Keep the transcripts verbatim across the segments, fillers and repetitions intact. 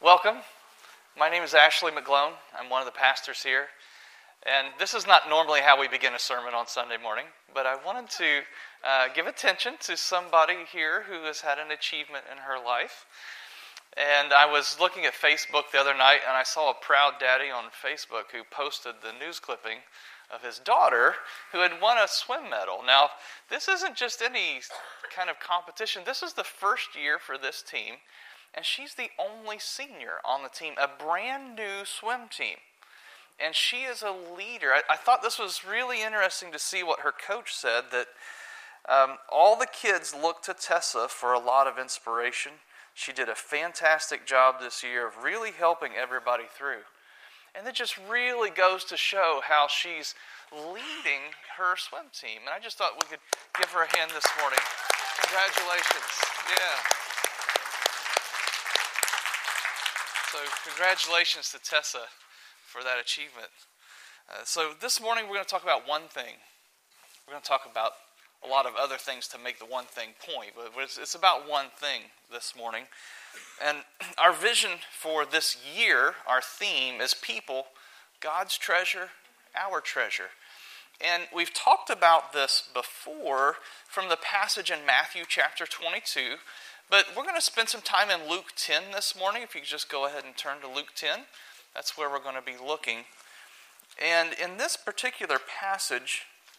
Welcome. My name is Ashley McGlone. I'm one of the pastors here. And this is not normally how we begin a sermon on Sunday morning, but I wanted to uh, give attention to somebody here who has had an achievement in her life. And I was looking at Facebook the other night, and I saw a proud daddy on Facebook who posted the news clipping of his daughter who had won a swim medal. Now, this isn't just any kind of competition. This is the first year for this team. And she's the only senior on the team, a brand new swim team. And she is a leader. I, I thought this was really interesting to see what her coach said, that um, all the kids look to Tessa for a lot of inspiration. She did a fantastic job this year of really helping everybody through. And it just really goes to show how she's leading her swim team. And I just thought we could give her a hand this morning. Congratulations. Yeah. So congratulations to Tessa for that achievement. Uh, so this morning we're going to talk about one thing. We're going to talk about a lot of other things to make the one thing point, but it's, it's about one thing this morning. And our vision for this year, our theme is people, God's treasure, our treasure. And we've talked about this before from the passage in Matthew chapter twenty-two. But we're going to spend some time in Luke ten this morning. If you could just go ahead and turn to Luke ten. That's where we're going to be looking. And in this particular passage,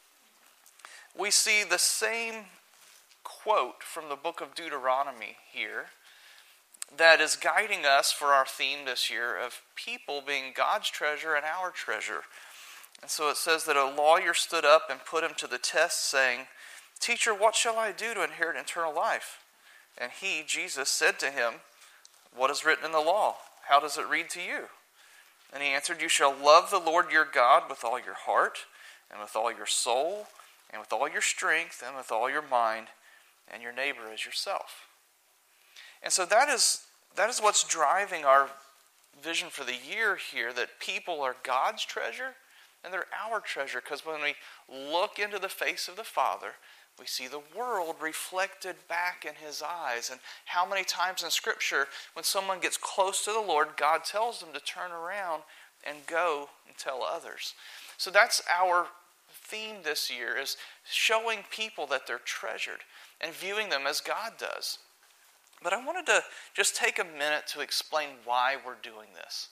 we see the same quote from the book of Deuteronomy here that is guiding us for our theme this year of people being God's treasure and our treasure. And so it says that a lawyer stood up and put him to the test, saying, "Teacher, what shall I do to inherit eternal life?" And he, Jesus, said to him, "What is written in the law? How does it read to you?" And he answered, "You shall love the Lord your God with all your heart, and with all your soul, and with all your strength, and with all your mind, and your neighbor as yourself." And so that is that is what's driving our vision for the year here, that people are God's treasure, and they're our treasure. Because when we look into the face of the Father, we see the world reflected back in His eyes. And how many times in Scripture, when someone gets close to the Lord, God tells them to turn around and go and tell others. So that's our theme this year, is showing people that they're treasured and viewing them as God does. But I wanted to just take a minute to explain why we're doing this.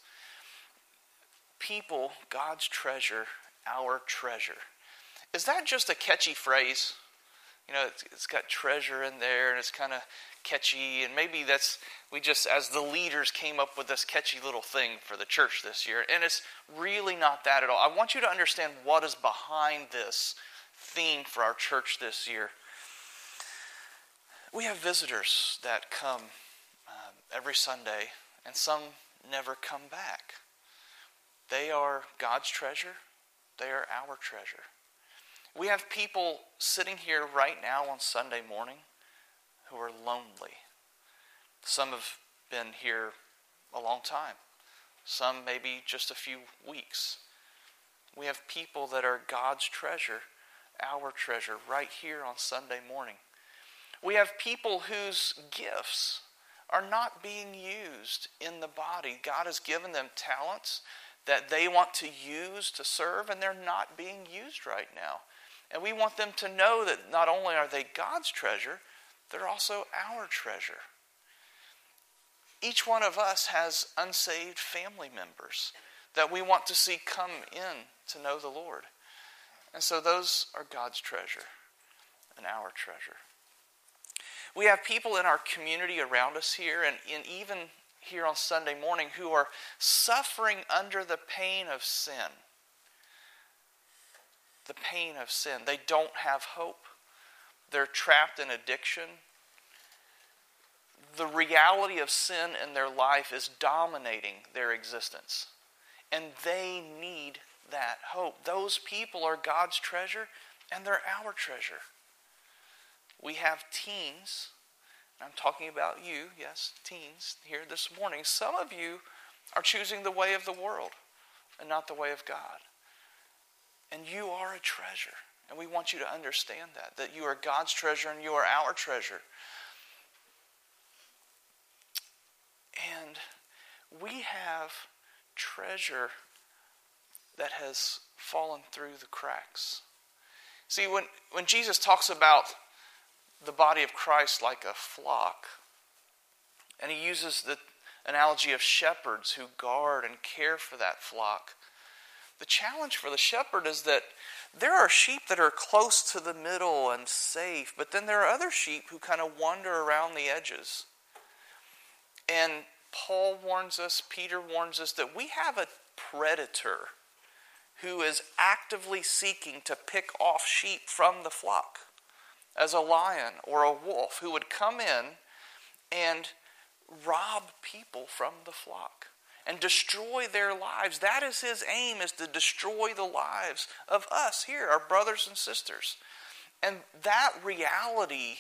People, God's treasure, our treasure. Is that just a catchy phrase? You know, it's, it's got treasure in there, and it's kind of catchy, and maybe that's, we just, as the leaders, came up with this catchy little thing for the church this year, and it's really not that at all. I want you to understand what is behind this theme for our church this year. We have visitors that come um, every Sunday, and some never come back. They are God's treasure. They are our treasure. We have people sitting here right now on Sunday morning who are lonely. Some have been here a long time. Some maybe just a few weeks. We have people that are God's treasure, our treasure, right here on Sunday morning. We have people whose gifts are not being used in the body. God has given them talents that they want to use to serve, and they're not being used right now. And we want them to know that not only are they God's treasure, they're also our treasure. Each one of us has unsaved family members that we want to see come in to know the Lord. And so those are God's treasure and our treasure. We have people in our community around us here, and, and even here on Sunday morning, who are suffering under the pain of sin. The pain of sin. They don't have hope. They're trapped in addiction. The reality of sin in their life is dominating their existence. And they need that hope. Those people are God's treasure, and they're our treasure. We have teens. I'm talking about you, yes, teens, here this morning. Some of you are choosing the way of the world and not the way of God. And you are a treasure. And we want you to understand that, that you are God's treasure and you are our treasure. And we have treasure that has fallen through the cracks. See, when, when Jesus talks about the body of Christ like a flock, and he uses the analogy of shepherds who guard and care for that flock, the challenge for the shepherd is that there are sheep that are close to the middle and safe, but then there are other sheep who kind of wander around the edges. And Paul warns us, Peter warns us, that we have a predator who is actively seeking to pick off sheep from the flock, as a lion or a wolf who would come in and rob people from the flock and destroy their lives. That is his aim, is to destroy the lives of us here, our brothers and sisters. And that reality,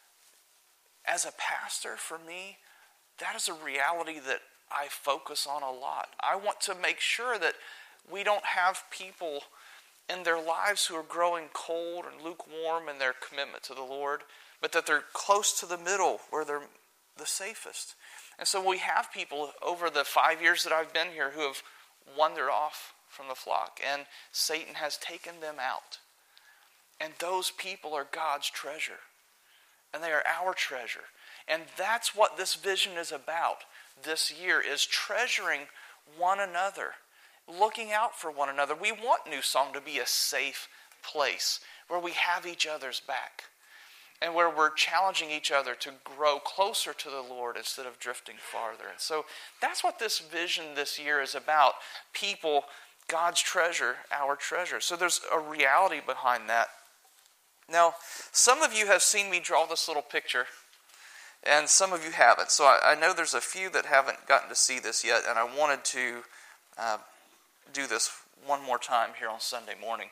as a pastor, for me, that is a reality that I focus on a lot. I want to make sure that we don't have people in their lives who are growing cold and lukewarm in their commitment to the Lord, but that they're close to the middle where they're the safest. And so we have people over the five years that I've been here who have wandered off from the flock, and Satan has taken them out. And those people are God's treasure, and they are our treasure. And that's what this vision is about this year, is treasuring one another, looking out for one another. We want New Song to be a safe place where we have each other's back and where we're challenging each other to grow closer to the Lord instead of drifting farther. And so that's what this vision this year is about. People, God's treasure, our treasure. So there's a reality behind that. Now, some of you have seen me draw this little picture, and some of you haven't. So I, I know there's a few that haven't gotten to see this yet, and I wanted to uh, do this one more time here on Sunday morning.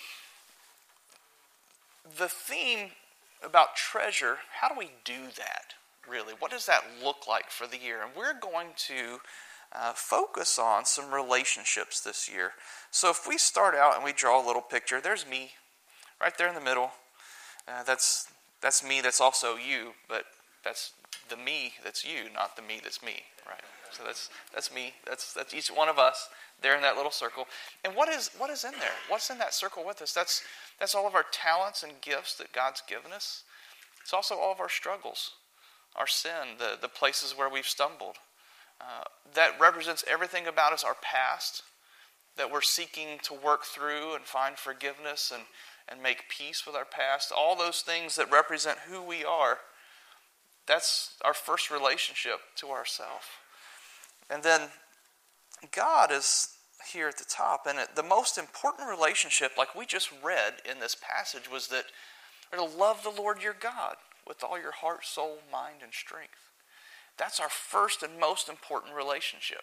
The theme about treasure, how do we do that, really? What does that look like for the year? And we're going to uh, focus on some relationships this year. So if we start out and we draw a little picture, there's me, right there in the middle. Uh, that's that's me, that's also you, but that's the me that's you, not the me that's me, right? So that's that's me, that's that's each one of us there in that little circle. And what is what is in there? What's in that circle with us? That's that's all of our talents and gifts that God's given us. It's also all of our struggles, our sin, the, the places where we've stumbled. Uh, that represents everything about us, our past, that we're seeking to work through and find forgiveness and, and make peace with our past. All those things that represent who we are, that's our first relationship to ourselves. And then God is here at the top. And it, the most important relationship, like we just read in this passage, was that we're to love the Lord your God with all your heart, soul, mind, and strength. That's our first and most important relationship.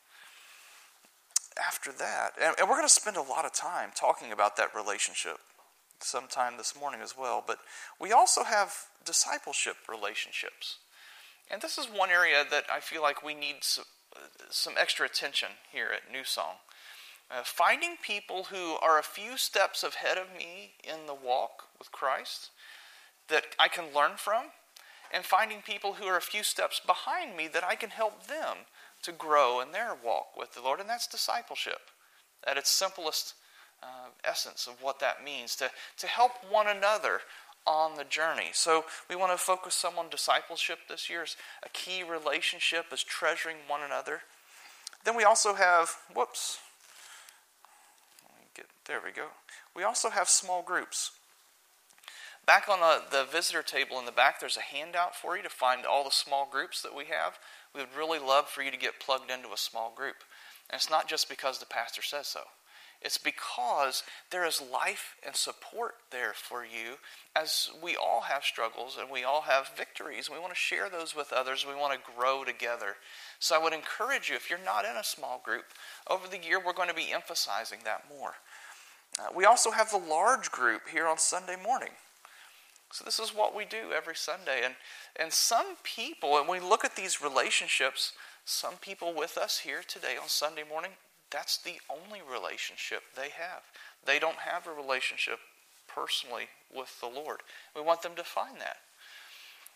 After that, and, and we're going to spend a lot of time talking about that relationship sometime this morning as well, but we also have discipleship relationships. And this is one area that I feel like we need some, some extra attention here at New Song. Uh, finding people who are a few steps ahead of me in the walk with Christ that I can learn from, and finding people who are a few steps behind me that I can help them to grow in their walk with the Lord. And that's discipleship at its simplest uh, essence of what that means, to, to help one another on the journey. So we want to focus some on discipleship this year. As a key relationship is treasuring one another. Then we also have, whoops, let me get, there we go. We also have small groups. Back on the, the visitor table in the back, there's a handout for you to find all the small groups that we have. We would really love for you to get plugged into a small group. And it's not just because the pastor says so. It's because there is life and support there for you, as we all have struggles and we all have victories. We want to share those with others. We want to grow together. So I would encourage you, if you're not in a small group, over the year we're going to be emphasizing that more. Uh, we also have the large group here on Sunday morning. So this is what we do every Sunday. And, and some people, and we look at these relationships, some people with us here today on Sunday morning, that's the only relationship they have. They don't have a relationship personally with the Lord. We want them to find that.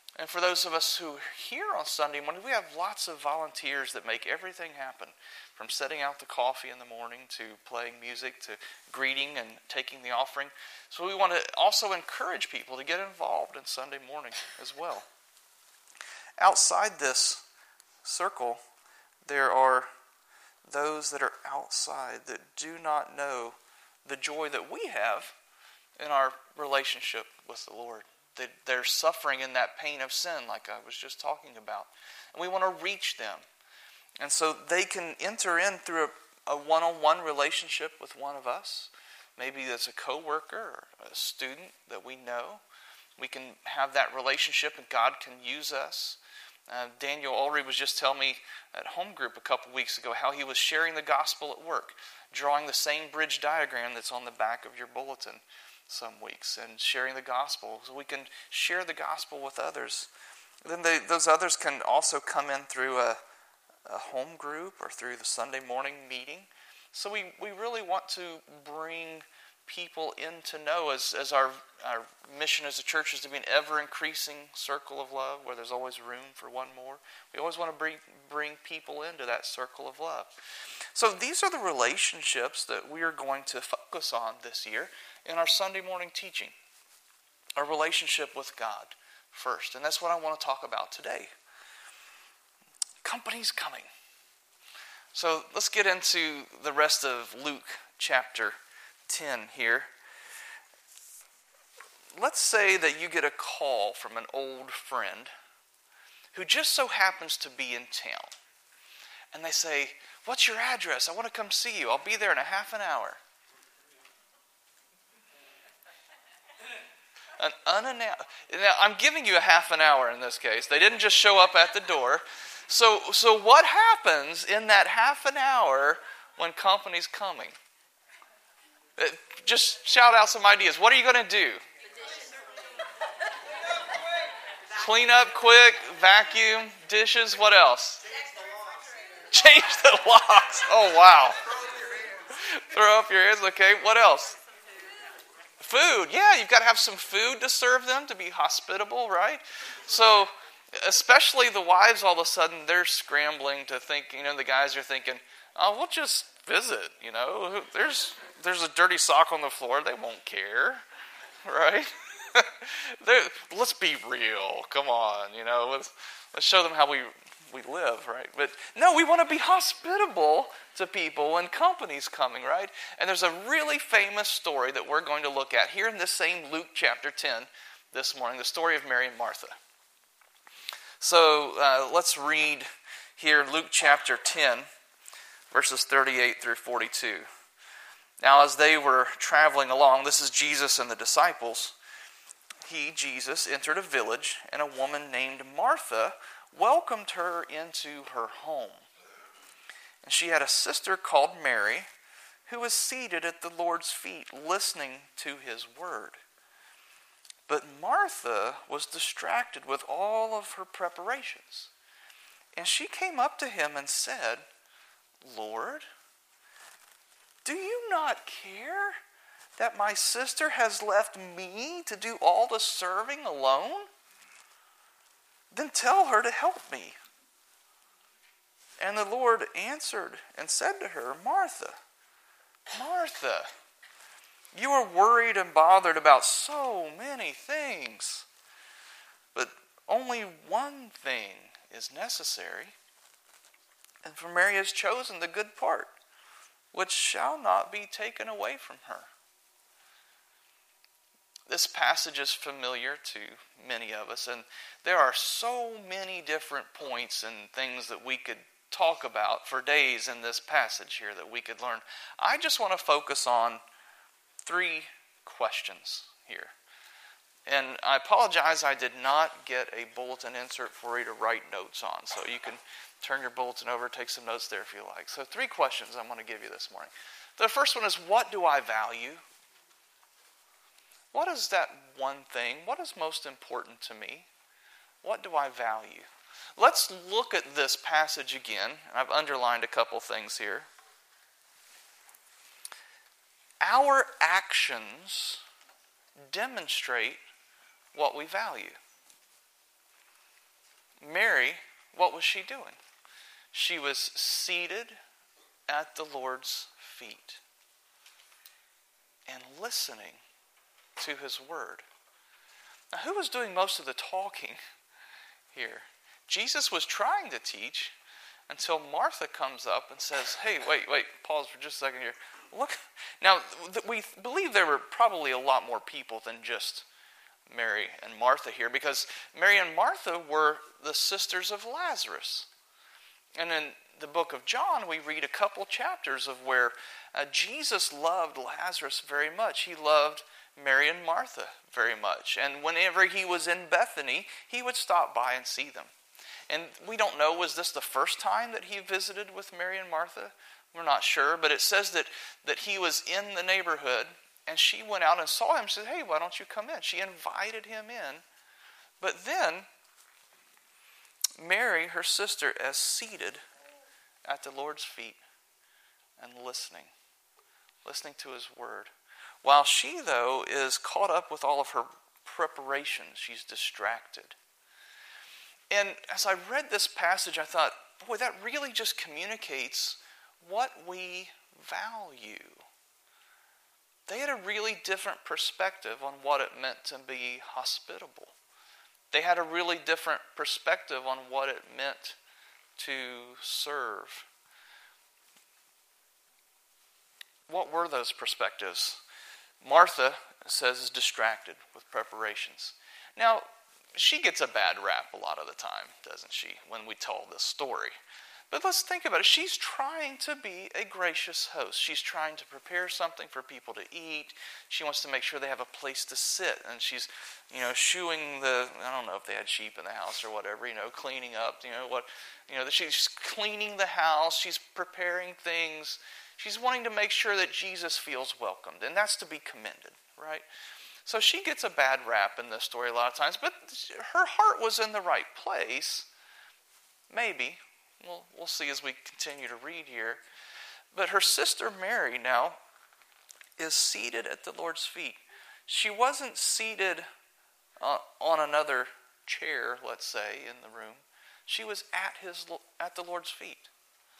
And for those of us who are here on Sunday morning, we have lots of volunteers that make everything happen, from setting out the coffee in the morning to playing music to greeting and taking the offering. So we want to also encourage people to get involved in Sunday morning as well. Outside this circle, there are those that are outside that do not know the joy that we have in our relationship with the Lord. They're suffering in that pain of sin like I was just talking about. And we want to reach them. And so they can enter in through a, a one-on-one relationship with one of us. Maybe as a coworker or a student that we know. We can have that relationship and God can use us. Uh, Daniel Ulrey was just telling me at home group a couple weeks ago how he was sharing the gospel at work, drawing the same bridge diagram that's on the back of your bulletin some weeks, and sharing the gospel so we can share the gospel with others. Then they, those others can also come in through a, a home group or through the Sunday morning meeting. So we, we really want to bring people in to know, as, as our, our mission as a church is to be an ever-increasing circle of love where there's always room for one more. We always want to bring, bring people into that circle of love. So these are the relationships that we are going to focus on this year in our Sunday morning teaching. Our relationship with God first. And that's what I want to talk about today. Company's coming. So let's get into the rest of Luke chapter ten here. Let's say that you get a call from an old friend who just so happens to be in town. And they say, "What's your address? I want to come see you. I'll be there in a half an hour." An unannounced. Now, I'm giving you a half an hour in this case. They didn't just show up at the door. So, so what happens in that half an hour when company's coming? Just shout out some ideas. What are you going to do? Clean up quick, vacuum, dishes, what else? Change the locks. Oh, wow. Throw up your hands. Okay, what else? Food. Yeah, you've got to have some food to serve them, to be hospitable, right? So, especially the wives, all of a sudden, they're scrambling to think, you know, the guys are thinking, "Oh, we'll just visit, you know. There's there's a dirty sock on the floor. They won't care, right?" Let's be real. Come on, you know. Let's, let's show them how we, we live, right? But no, we want to be hospitable to people when company's coming, right? And there's a really famous story that we're going to look at here in this same Luke chapter ten this morning, the story of Mary and Martha. So uh, let's read here Luke chapter ten, verses thirty-eight through forty-two. Now, as they were traveling along, this is Jesus and the disciples. He, Jesus, entered a village, and a woman named Martha welcomed her into her home. And she had a sister called Mary, who was seated at the Lord's feet, listening to his word. But Martha was distracted with all of her preparations. And she came up to him and said, "Lord, do you not care that my sister has left me to do all the serving alone? Then tell her to help me." And the Lord answered and said to her, "Martha, Martha, you are worried and bothered about so many things, but only one thing is necessary. And for Mary has chosen the good part, which shall not be taken away from her." This passage is familiar to many of us, and there are so many different points and things that we could talk about for days in this passage here that we could learn. I just want to focus on three questions here. And I apologize, I did not get a bulletin insert for you to write notes on, so you can turn your bulletin over, take some notes there if you like. So three questions I'm going to give you this morning. The first one is, what do I value? What is that one thing? What is most important to me? What do I value? Let's look at this passage again. I've underlined a couple things here. Our actions demonstrate what we value. Mary, what was she doing? She was seated at the Lord's feet and listening to his word. Now, who was doing most of the talking here? Jesus was trying to teach until Martha comes up and says, hey, wait, wait, pause for just a second here. Look, now, we believe there were probably a lot more people than just Mary and Martha here, because Mary and Martha were the sisters of Lazarus. And in the book of John, we read a couple chapters of where uh, Jesus loved Lazarus very much. He loved Mary and Martha very much. And whenever he was in Bethany, he would stop by and see them. And we don't know, was this the first time that he visited with Mary and Martha? We're not sure, but it says that, that he was in the neighborhood, and she went out and saw him and said, hey, why don't you come in? She invited him in. But then, Mary, her sister, is seated at the Lord's feet and listening, listening to his word. While she, though, is caught up with all of her preparations, she's distracted. And as I read this passage, I thought, boy, that really just communicates what we value. They had a really different perspective on what it meant to be hospitable. They had a really different perspective on what it meant to serve. What were those perspectives? Martha, it says, is distracted with preparations. Now, she gets a bad rap a lot of the time, doesn't she, when we tell this story? But let's think about it. She's trying to be a gracious host. She's trying to prepare something for people to eat. She wants to make sure they have a place to sit. And she's, you know, shoeing the, I don't know if they had sheep in the house or whatever, you know, cleaning up, you know, what, you know, she's cleaning the house. She's preparing things. She's wanting to make sure that Jesus feels welcomed. And that's to be commended, right? So she gets a bad rap in this story a lot of times, but her heart was in the right place. Maybe. We'll, we'll see as we continue to read here. But her sister Mary now is seated at the Lord's feet. She wasn't seated uh, on another chair, let's say, in the room. She was at his at the Lord's feet.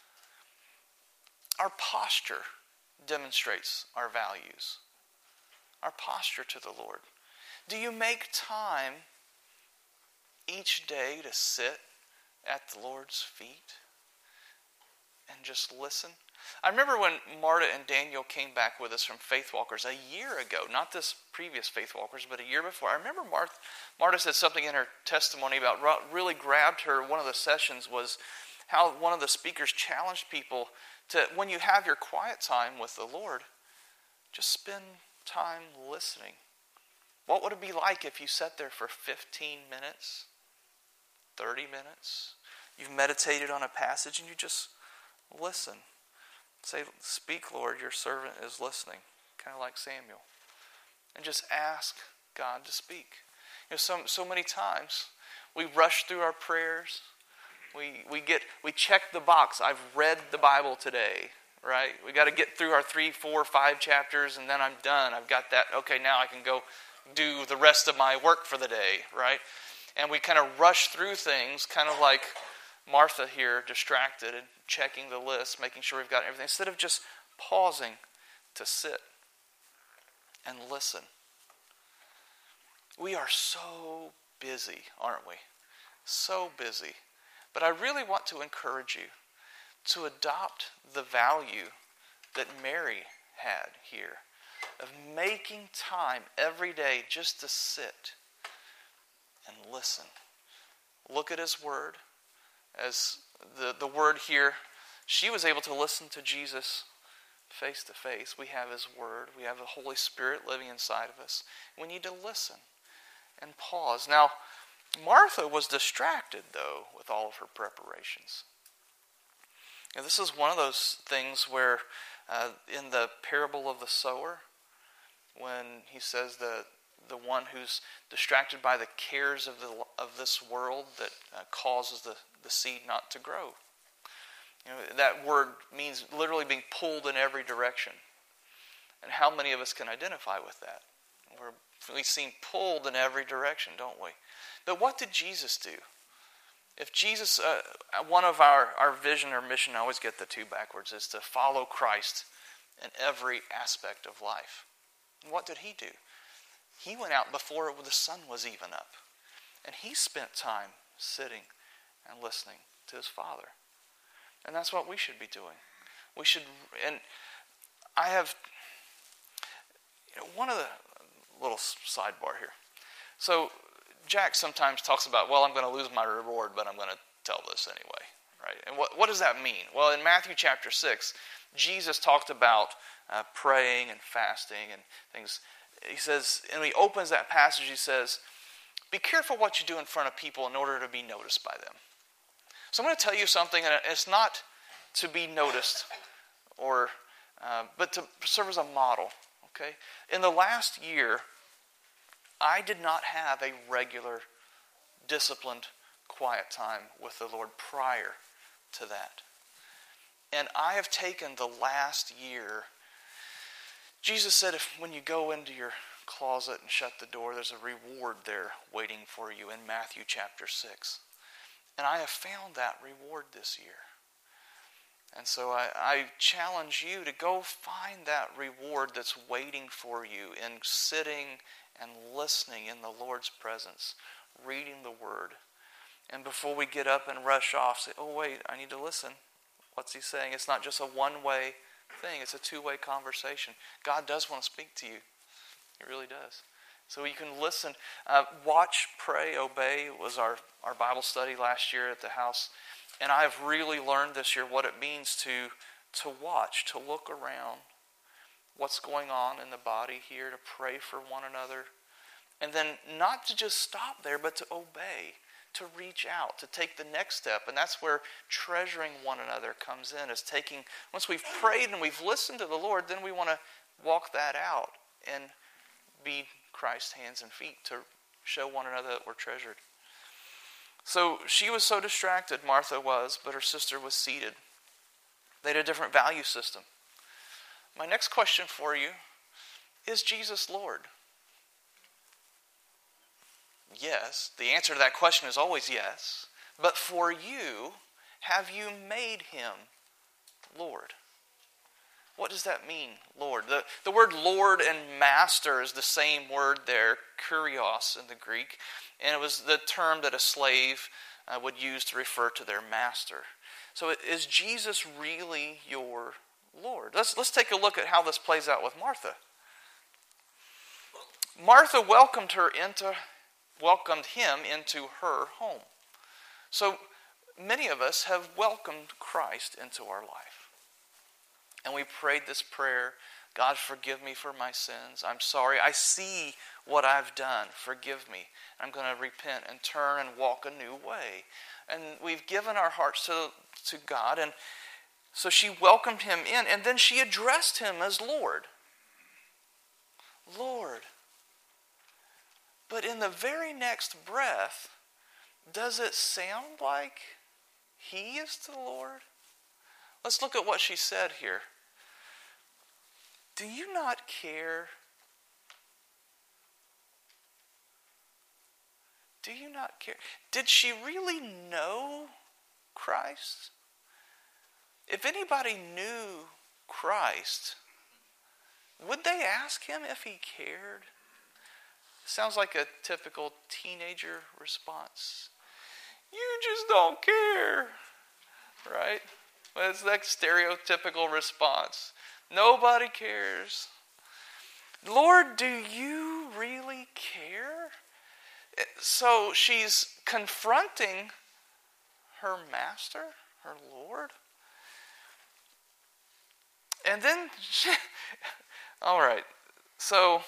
Our posture demonstrates our values. Our posture to the Lord. Do you make time each day to sit at the Lord's feet and just listen? I remember when Marta and Daniel came back with us from Faith Walkers a year ago, not this previous Faith Walkers, but a year before. I remember Martha, Marta said something in her testimony about what really grabbed her. One of the sessions was how one of the speakers challenged people to, when you have your quiet time with the Lord, just spend time listening. What would it be like if you sat there for fifteen minutes, thirty minutes? You've meditated on a passage and you just listen. Say, speak, Lord, your servant is listening. Kind of like Samuel. And just ask God to speak. You know, so, so many times we rush through our prayers. We we get we check the box. I've read the Bible today, right? We got to get through our three, four, five chapters and then I'm done. I've got that. Okay, now I can go do the rest of my work for the day, right? And we kind of rush through things, kind of like Martha here, distracted and checking the list, making sure we've got everything, instead of just pausing to sit and listen. We are so busy, aren't we? So busy. But I really want to encourage you to adopt the value that Mary had here of making time every day just to sit and listen. Look at his word. As the, the word here, she was able to listen to Jesus face to face. We have his word. We have the Holy Spirit living inside of us. We need to listen and pause. Now, Martha was distracted, though, with all of her preparations. And this is one of those things where uh, in the parable of the sower, when he says the the one who's distracted by the cares of the of this world that uh, causes the, the seed not to grow. You know, that word means literally being pulled in every direction. And how many of us can identify with that? We're, we seem pulled in every direction, don't we? But what did Jesus do? If Jesus, uh, one of our, our vision or mission, I always get the two backwards, is to follow Christ in every aspect of life. And what did he do? He went out before the sun was even up. And he spent time sitting and listening to his Father. And that's what we should be doing. We should, and I have, you know, one of the, little sidebar here. So Jack sometimes talks about, well, I'm going to lose my reward, but I'm going to tell this anyway, right? And what, what does that mean? Well, in Matthew chapter six, Jesus talked about uh, praying and fasting and things. He says, and he opens that passage, he says, be careful what you do in front of people in order to be noticed by them. So I'm going to tell you something, and it's not to be noticed, or uh, but to serve as a model. Okay? In the last year, I did not have a regular, disciplined, quiet time with the Lord prior to that. And I have taken the last year. Jesus said, if when you go into your closet and shut the door, there's a reward there waiting for you in Matthew chapter six. And I have found that reward this year. And so I, I challenge you to go find that reward that's waiting for you in sitting and listening in the Lord's presence, reading the Word. And before we get up and rush off, say, oh wait, I need to listen. What's he saying? It's not just a one-way thing. It's a two-way conversation. God does want to speak to you. He really does. So you can listen. Uh, watch, pray, obey was our, our Bible study last year at the house. And I've really learned this year what it means to, to watch, to look around what's going on in the body here, to pray for one another. And then not to just stop there, but to obey, to reach out, to take the next step. And that's where treasuring one another comes in, is taking, once we've prayed and we've listened to the Lord, then we want to walk that out and be Christ's hands and feet to show one another that we're treasured. So she was so distracted, Martha was, but her sister was seated. They had a different value system. My next question for you, is Jesus Lord? Yes. The answer to that question is always yes. But for you, have you made him Lord? What does that mean, Lord? The, the word Lord and Master is the same word there, kurios in the Greek. And it was the term that a slave uh, would use to refer to their master. So is Jesus really your Lord? Let's, let's take a look at how this plays out with Martha. Martha welcomed her into, welcomed him into her home. So many of us have welcomed Christ into our life. And we prayed this prayer, God, forgive me for my sins. I'm sorry. I see what I've done. Forgive me. I'm going to repent and turn and walk a new way. And we've given our hearts to, to God. And so she welcomed him in. And then she addressed him as Lord. Lord. But in the very next breath, does it sound like he is the Lord? Let's look at what she said here. Do you not care? Do you not care? Did she really know Christ? If anybody knew Christ, would they ask him if he cared? Sounds like a typical teenager response. You just don't care, right? Well, it's that stereotypical response. Nobody cares. Lord, do you really care? So she's confronting her master, her Lord. And then, she, all right, so,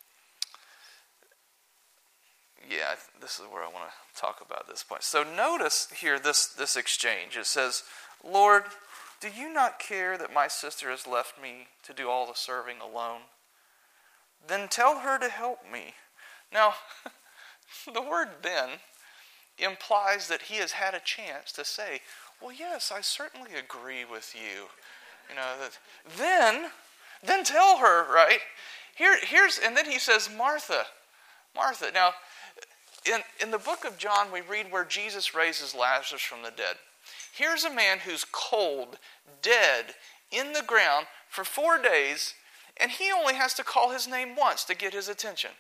yeah, this is where I want to talk about this point. So notice here this, this exchange. It says, Lord, do you not care that my sister has left me to do all the serving alone? Then tell her to help me. Now, the word then implies that he has had a chance to say, well, yes, I certainly agree with you. You know, that, then, then tell her, right? Here, here's, and then he says, Martha, Martha. Now, In, in the book of John, we read where Jesus raises Lazarus from the dead. Here's a man who's cold, dead, in the ground for four days, and he only has to call his name once to get his attention.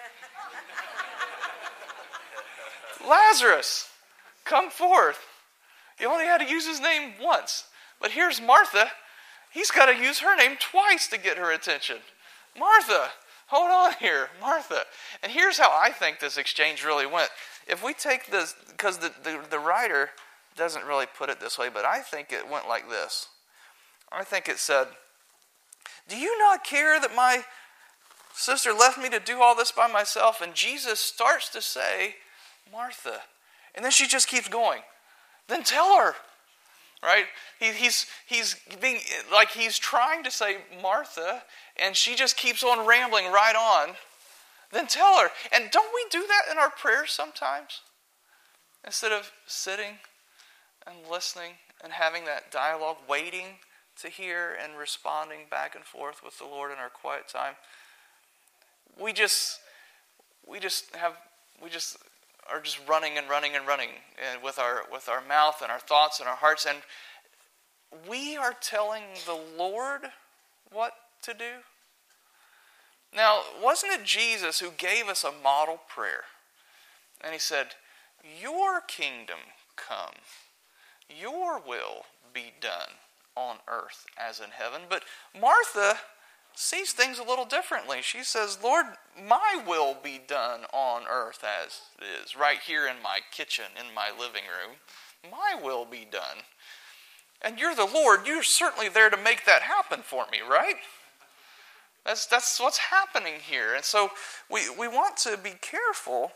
Lazarus, come forth. He only had to use his name once. But here's Martha. He's got to use her name twice to get her attention. Martha, hold on here, Martha. And here's how I think this exchange really went. If we take this, because the, the, the writer doesn't really put it this way, but I think it went like this. I think it said, do you not care that my sister left me to do all this by myself? And Jesus starts to say, Martha. And then she just keeps going. Then tell her. Right? He, he's he's being like he's trying to say Martha, and she just keeps on rambling right on. Then tell her. And don't we do that in our prayers sometimes? Instead of sitting and listening and having that dialogue, waiting to hear and responding back and forth with the Lord in our quiet time, we just we just have we just are just running and running and running and with our with our mouth and our thoughts and our hearts, and we are telling the Lord what to do. Now, wasn't it Jesus who gave us a model prayer? And he said, your kingdom come, your will be done on earth as in heaven. But Martha sees things a little differently. She says, Lord, my will be done on earth as it is, right here in my kitchen, in my living room. My will be done. And you're the Lord. You're certainly there to make that happen for me, right? That's that's what's happening here. And so we, we want to be careful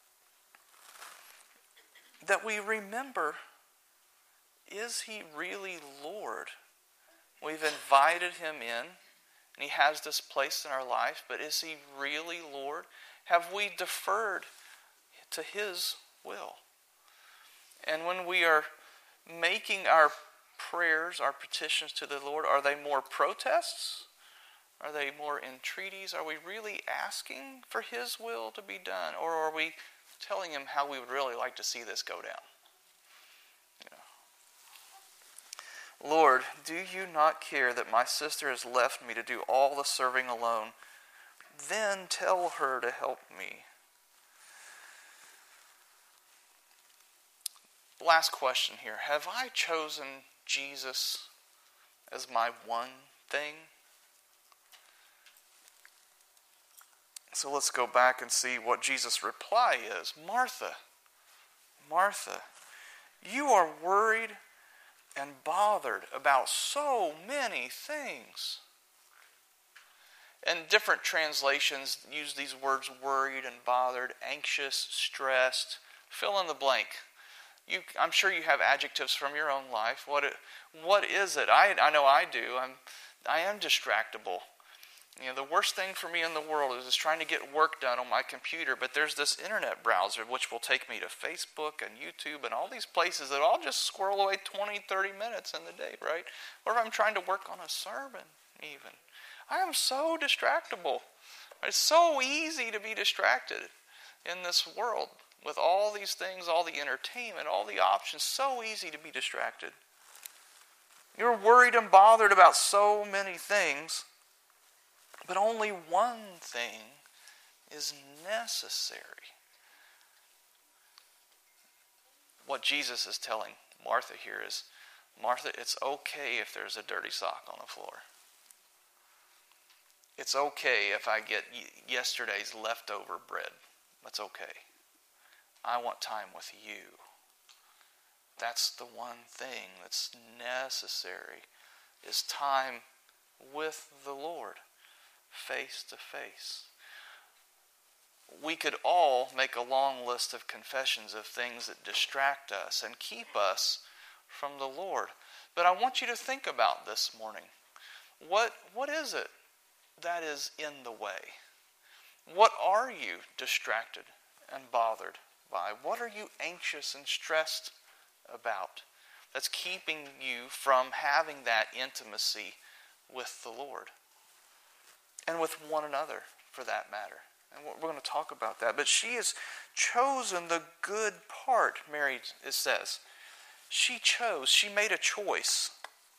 that we remember, is he really Lord? We've invited him in, and he has this place in our life, but is he really Lord? Have we deferred to his will? And when we are making our prayers, our petitions to the Lord, are they more protests? Are they more entreaties? Are we really asking for his will to be done? Or are we telling him how we would really like to see this go down? You know. Lord, do you not care that my sister has left me to do all the serving alone? Then tell her to help me. Last question here. Have I chosen Jesus as my one thing? So let's go back and see what Jesus' reply is. Martha, Martha, you are worried and bothered about so many things. And different translations use these words, worried and bothered, anxious, stressed. Fill in the blank. You, I'm sure you have adjectives from your own life. What it, what is it? I, I know I do. I'm, I am distractible. You know, the worst thing for me in the world is just trying to get work done on my computer, but there's this internet browser which will take me to Facebook and YouTube and all these places that I'll just squirrel away twenty, thirty minutes in the day, right? Or if I'm trying to work on a sermon even. I am so distractible. It's so easy to be distracted in this world with all these things, all the entertainment, all the options. So easy to be distracted. You're worried and bothered about so many things, but only one thing is necessary. What Jesus is telling Martha here is, Martha, it's okay if there's a dirty sock on the floor. It's okay if I get yesterday's leftover bread. That's okay. I want time with you. That's the one thing that's necessary, is time with the Lord, face to face. We could all make a long list of confessions of things that distract us and keep us from the Lord. But I want you to think about this morning. What, what is it that is in the way? What are you distracted and bothered by? What are you anxious and stressed about that's keeping you from having that intimacy with the Lord? And with one another, for that matter. And we're going to talk about that. But she is chosen the good part, Mary, it says. She chose. She made a choice.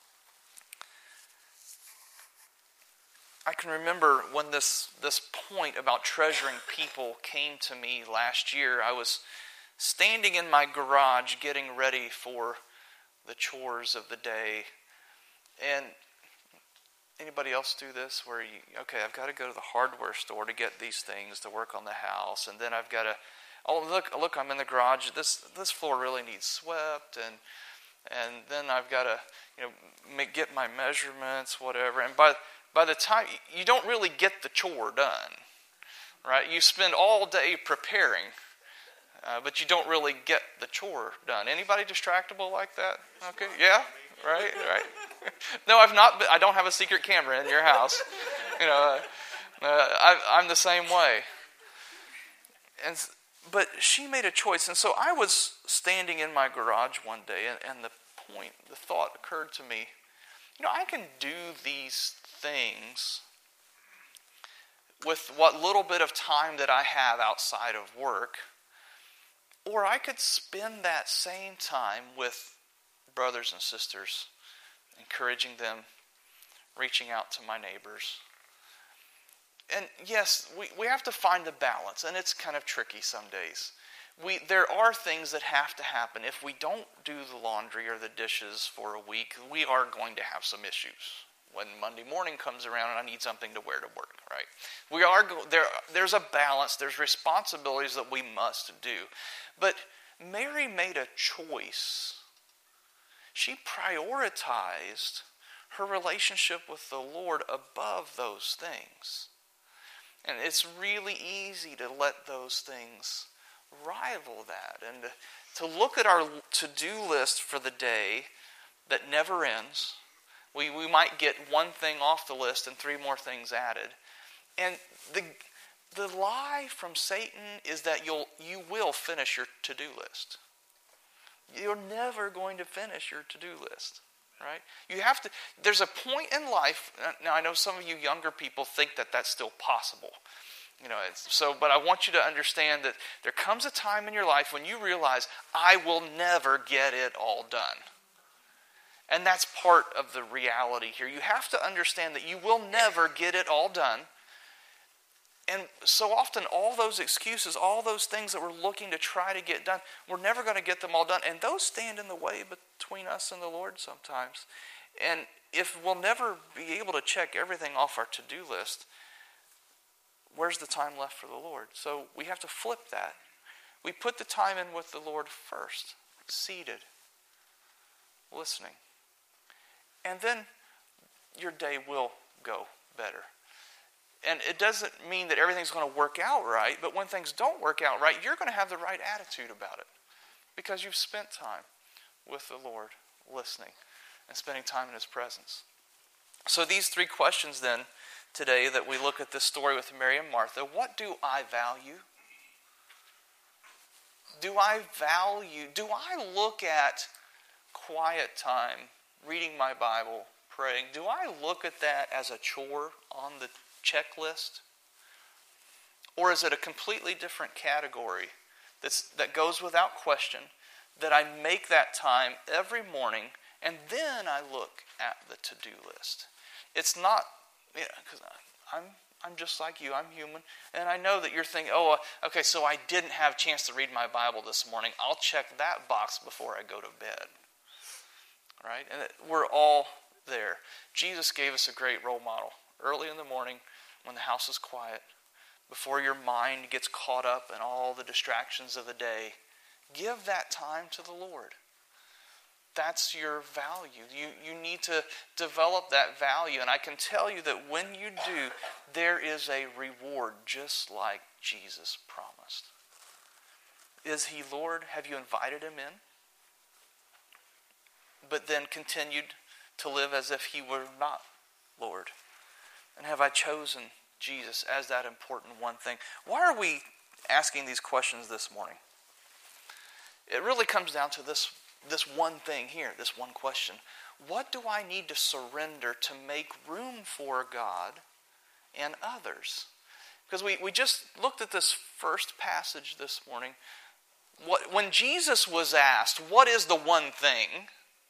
I can remember when this, this point about treasuring people came to me last year. I was standing in my garage getting ready for the chores of the day. And anybody else do this where you, okay, I've got to go to the hardware store to get these things to work on the house, and then I've got to, oh, look, look, I'm in the garage. This this floor really needs swept, and and then I've got to, you know, make, get my measurements, whatever. And by by the time, you don't really get the chore done, right? You spend all day preparing, uh, but you don't really get the chore done. Anybody distractible like that? Okay, yeah, right, right. No, I've not. Been, I don't have a secret camera in your house. You know, uh, uh, I, I'm the same way. And but she made a choice, and so I was standing in my garage one day, and, and the point, the thought occurred to me. You know, I can do these things with what little bit of time that I have outside of work, or I could spend that same time with brothers and sisters, encouraging them, reaching out to my neighbors. And yes, we, we have to find the balance, and it's kind of tricky some days. We there are things that have to happen. If we don't do the laundry or the dishes for a week, we are going to have some issues. When Monday morning comes around and I need something to wear to work, right? We are there. There's a balance. There's responsibilities that we must do. But Mary made a choice. She prioritized her relationship with the Lord above those things. And it's really easy to let those things rival that. And to look at our to-do list for the day that never ends. We we might get one thing off the list and three more things added. And the the lie from Satan is that you'll you will finish your to-do list. You're never going to finish your to-do list, right? You have to. There's a point in life. Now I know some of you younger people think that that's still possible, you know. It's, so, but I want you to understand that there comes a time in your life when you realize I will never get it all done, and that's part of the reality here. You have to understand that you will never get it all done. And so often all those excuses, all those things that we're looking to try to get done, we're never going to get them all done. And those stand in the way between us and the Lord sometimes. And if we'll never be able to check everything off our to-do list, where's the time left for the Lord? So we have to flip that. We put the time in with the Lord first, seated, listening. And then your day will go better. And it doesn't mean that everything's going to work out right, but when things don't work out right, you're going to have the right attitude about it because you've spent time with the Lord, listening and spending time in His presence. So these three questions then today that we look at this story with Mary and Martha, what do I value? Do I value, do I look at quiet time, reading my Bible, praying, do I look at that as a chore on the checklist? Or is it a completely different category that's, that goes without question, that I make that time every morning and then I look at the to-do list? It's not, you know, because I'm, I'm just like you, I'm human, and I know that you're thinking, oh, okay, so I didn't have a chance to read my Bible this morning. I'll check that box before I go to bed. Right? And we're all there. Jesus gave us a great role model. Early in the morning, when the house is quiet, before your mind gets caught up in all the distractions of the day, give that time to the Lord. That's your value. You, you need to develop that value. And I can tell you that when you do, there is a reward just like Jesus promised. Is He Lord? Have you invited Him in? But then continued to live as if He were not Lord? And have I chosen Jesus as that important one thing? Why are we asking these questions this morning? It really comes down to this, this one thing here, this one question. What do I need to surrender to make room for God and others? Because we, we just looked at this first passage this morning. What, when Jesus was asked, what is the one thing?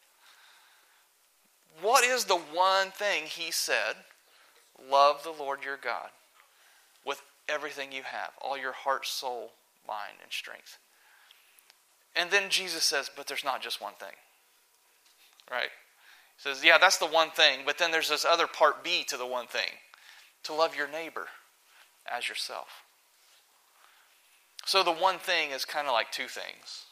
What is the one thing? He said, love the Lord your God with everything you have, all your heart, soul, mind, and strength. And then Jesus says, but there's not just one thing. Right? He says, yeah, that's the one thing, but then there's this other part B to the one thing. To love your neighbor as yourself. So the one thing is kind of like two things.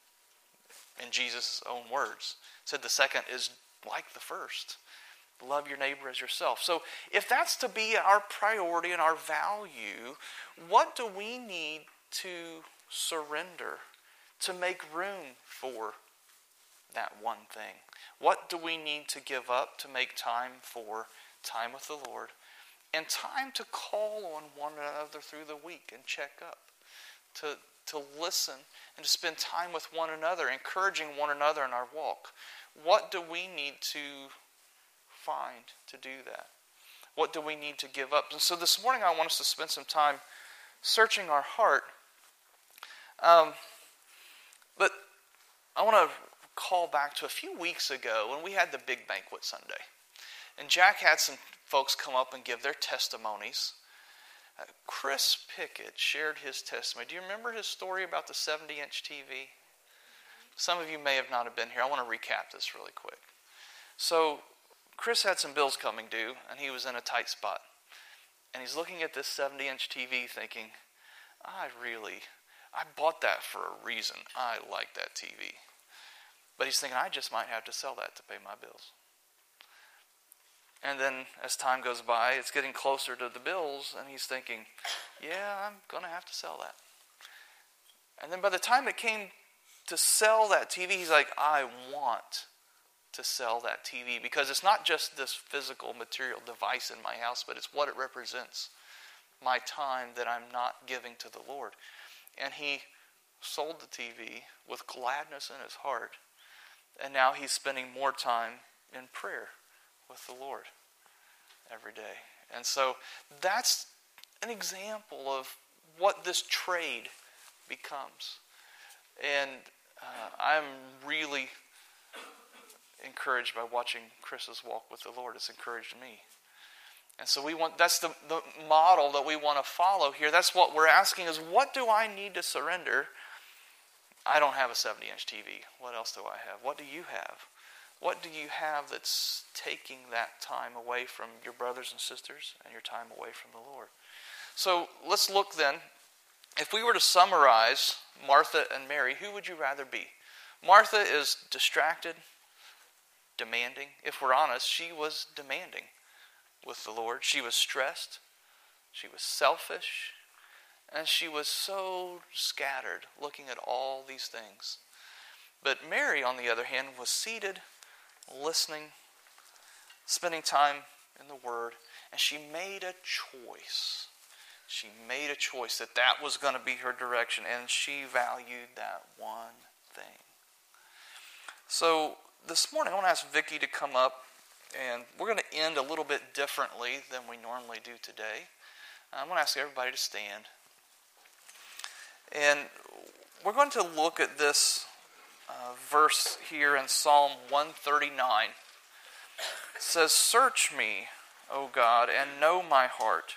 In Jesus' own words. He said the second is like the first. Love your neighbor as yourself. So if that's to be our priority and our value, what do we need to surrender to make room for that one thing? What do we need to give up to make time for time with the Lord and time to call on one another through the week and check up, to, to listen and to spend time with one another, encouraging one another in our walk? What do we need to find to do that? What do we need to give up? And so this morning I want us to spend some time searching our heart. Um, but I want to call back to a few weeks ago when we had the big banquet Sunday. And Jack had some folks come up and give their testimonies. Uh, Chris Pickett shared his testimony. Do you remember his story about the seventy-inch T V? Some of you may have not have been here. I want to recap this really quick. So Chris had some bills coming due, and he was in a tight spot. And he's looking at this seventy-inch T V thinking, I really, I bought that for a reason. I like that T V. But he's thinking, I just might have to sell that to pay my bills. And then as time goes by, it's getting closer to the bills, and he's thinking, yeah, I'm going to have to sell that. And then by the time it came to sell that T V, he's like, I want to sell that T V, because it's not just this physical material device in my house, but it's what it represents, my time that I'm not giving to the Lord. And he sold the T V with gladness in his heart, and now he's spending more time in prayer with the Lord every day. And so that's an example of what this trade becomes. And uh, I'm really encouraged by watching Chris's walk with the Lord. It's encouraged me. And so we want, that's the, the model that we want to follow here. That's what we're asking is, what do I need to surrender? I don't have a seventy-inch T V. What else do I have? What do you have? What do you have that's taking that time away from your brothers and sisters and your time away from the Lord? So let's look then. If we were to summarize Martha and Mary, who would you rather be? Martha is distracted, demanding. If we're honest, she was demanding with the Lord. She was stressed. She was selfish. And she was so scattered, looking at all these things. But Mary, on the other hand, was seated, listening, spending time in the Word, and she made a choice. She made a choice that that was going to be her direction, and she valued that one thing. So this morning I want to ask Vicki to come up, and we're going to end a little bit differently than we normally do today. I want to ask everybody to stand. And we're going to look at this uh, verse here in Psalm one thirty-nine. It says, "Search me, O God, and know my heart.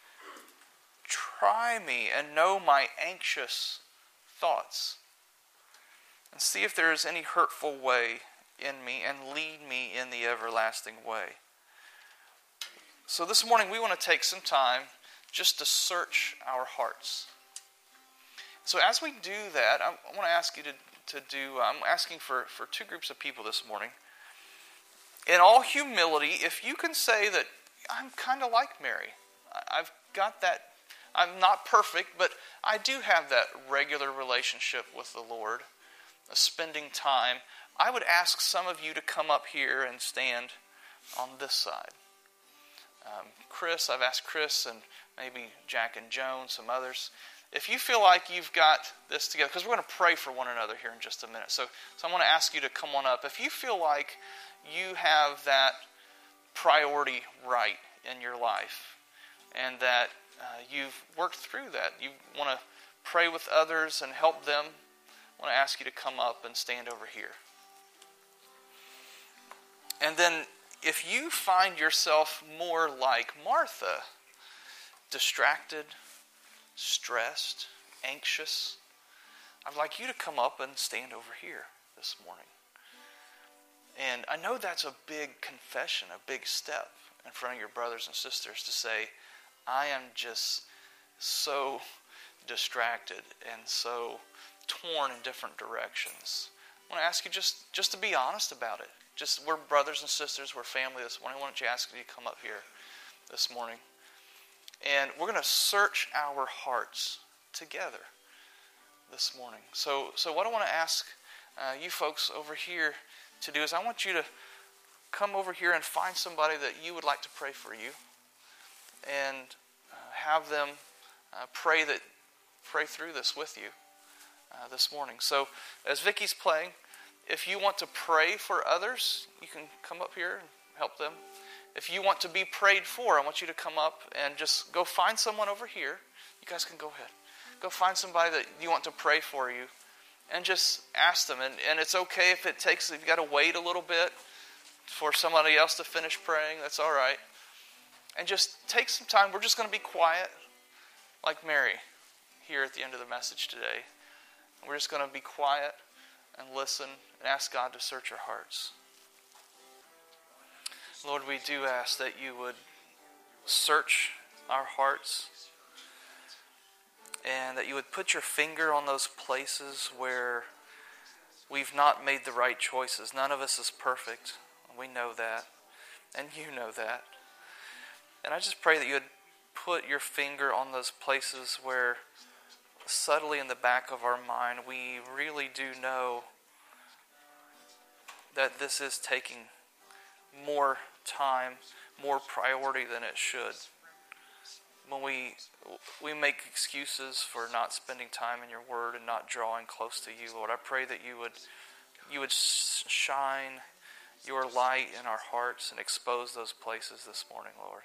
Try me and know my anxious thoughts. And see if there is any hurtful way in me, and lead me in the everlasting way." So this morning we want to take some time just to search our hearts. So as we do that, I want to ask you to, to do, I'm asking for, for two groups of people this morning. In all humility, if you can say that I'm kind of like Mary. I've got that, I'm not perfect, but I do have that regular relationship with the Lord, of spending time. I would ask some of you to come up here and stand on this side. Um, Chris, I've asked Chris and maybe Jack and Joan, some others. If you feel like you've got this together, because we're going to pray for one another here in just a minute. So, so I want to ask you to come on up. If you feel like you have that priority right in your life, and that uh, you've worked through that, you want to pray with others and help them, I want to ask you to come up and stand over here. And then if you find yourself more like Martha, distracted, stressed, anxious, I'd like you to come up and stand over here this morning. And I know that's a big confession, a big step in front of your brothers and sisters to say, I am just so distracted and so torn in different directions. I want to ask you just, just to be honest about it. Just, we're brothers and sisters, we're family this morning. Why don't you ask you to come up here this morning? And we're going to search our hearts together this morning. So, so what I want to ask uh, you folks over here to do is I want you to come over here and find somebody that you would like to pray for you, and uh, have them uh, pray that pray through this with you uh, this morning. So as Vicky's playing, if you want to pray for others, you can come up here and help them. If you want to be prayed for, I want you to come up and just go find someone over here. You guys can go ahead. Go find somebody that you want to pray for you and just ask them. And, and it's okay if it takes, if you've got to wait a little bit for somebody else to finish praying. That's all right. And just take some time. We're just going to be quiet like Mary here at the end of the message today. We're just going to be quiet and listen and ask God to search our hearts. Lord, we do ask that you would search our hearts and that you would put your finger on those places where we've not made the right choices. None of us is perfect. We know that. And you know that. And I just pray that you would put your finger on those places where subtly in the back of our mind we really do know that this is taking more time, more priority than it should. When we we make excuses for not spending time in your word and not drawing close to you, Lord, I pray that you would you would shine your light in our hearts and expose those places this morning, Lord.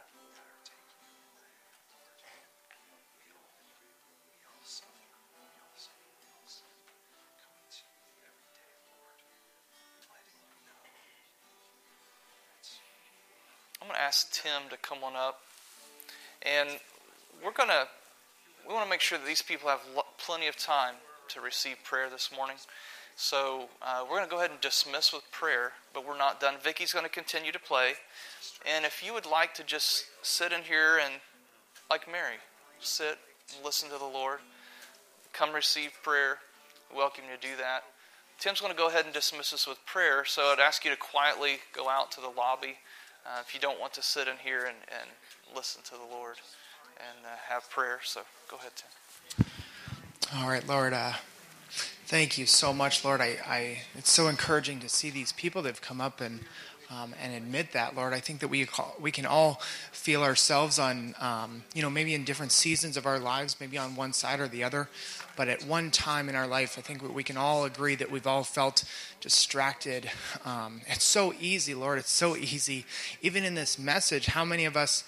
I'm going to ask Tim to come on up, and we're going to we want to make sure that these people have lo- plenty of time to receive prayer this morning. So uh, we're going to go ahead and dismiss with prayer, but we're not done. Vicky's going to continue to play, and if you would like to just sit in here and, like Mary, sit and listen to the Lord, come receive prayer, we welcome you to do that. Tim's going to go ahead and dismiss us with prayer, so I'd ask you to quietly go out to the lobby Uh, if you don't want to sit in here and, and listen to the Lord and uh, have prayer. So go ahead, Tim. All right, Lord, uh, thank you so much, Lord. I, I it's so encouraging to see these people that have come up and um, and admit that, Lord. I think that we call, we can all feel ourselves on, um, you know, maybe in different seasons of our lives, maybe on one side or the other. But at one time in our life, I think we can all agree that we've all felt distracted. Um, it's so easy, Lord. It's so easy. Even in this message, how many of us,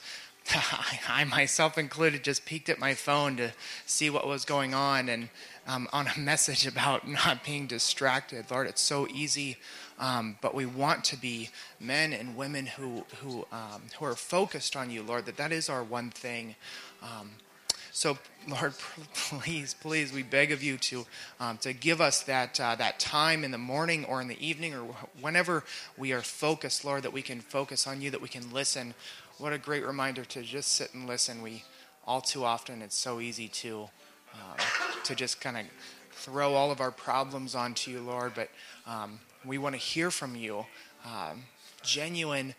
I myself included, just peeked at my phone to see what was going on and um, on a message about not being distracted. Lord, it's so easy. Um, but we want to be men and women who who um, who are focused on you, Lord, that that is our one thing. Um, so, Lord, please, please, we beg of you to um, to give us that uh, that time in the morning or in the evening or whenever we are focused, Lord, that we can focus on you, that we can listen. What a great reminder to just sit and listen. We all too often, it's so easy to um, to just kind of throw all of our problems onto you, Lord, but um, we want to hear from you, um, genuine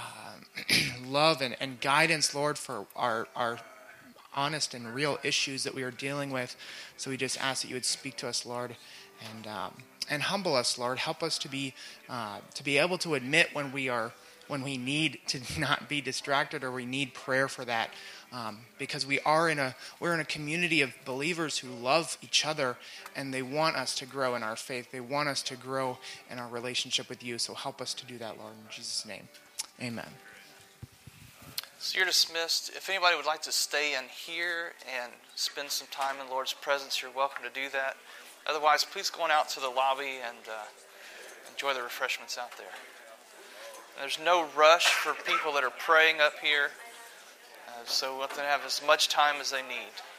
uh, love and, and guidance, Lord, for our, our honest and real issues that we are dealing with. So we just ask that you would speak to us, Lord, and um, and humble us, Lord. Help us to be uh, to be able to admit when we are when we need to not be distracted or we need prayer for that. Um, because we are in a we're in a community of believers who love each other, and they want us to grow in our faith. They want us to grow in our relationship with you. So help us to do that, Lord, in Jesus' name. Amen. So you're dismissed. If anybody would like to stay in here and spend some time in the Lord's presence, you're welcome to do that. Otherwise, please go on out to the lobby and uh, enjoy the refreshments out there. And there's no rush for people that are praying up here, uh, so let them have as much time as they need.